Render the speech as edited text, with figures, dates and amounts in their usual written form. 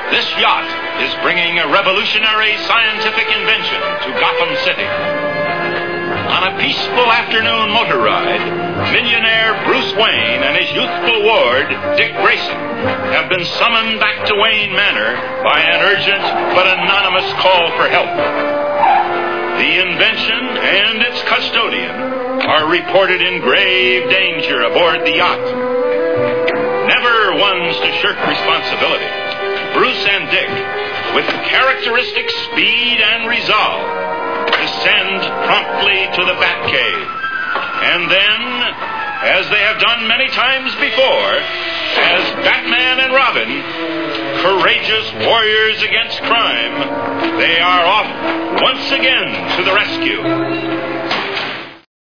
This yacht is bringing a revolutionary scientific invention to Gotham City. On a peaceful afternoon motor ride, millionaire Bruce Wayne and his youthful ward, Dick Grayson, have been summoned back to Wayne Manor by an urgent but anonymous call for help. The invention and its custodian are reported in grave danger aboard the yacht. Never ones to shirk responsibility, Bruce and Dick, with characteristic speed and resolve, descend promptly to the Batcave. And then, as they have done many times before, as Batman and Robin, courageous warriors against crime, they are off once again to the rescue.